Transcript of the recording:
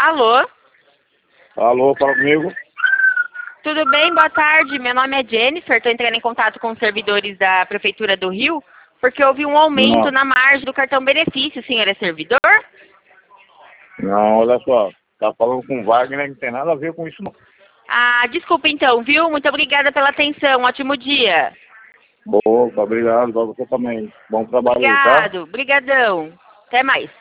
Alô? Alô, fala comigo. Tudo bem? Boa tarde. Meu nome é Jennifer. Estou entrando em contato com os servidores da Prefeitura do Rio, porque houve um aumento Não, na margem do cartão benefício. O senhor é servidor? não, olha só. Tá falando com o Wagner, não tem nada a ver com isso, não. Ah, desculpa então, viu? Muito obrigada pela atenção. Ótimo dia. Opa, obrigado, pra você também. Bom trabalho aí, tá? Obrigado. Brigadão. Até mais.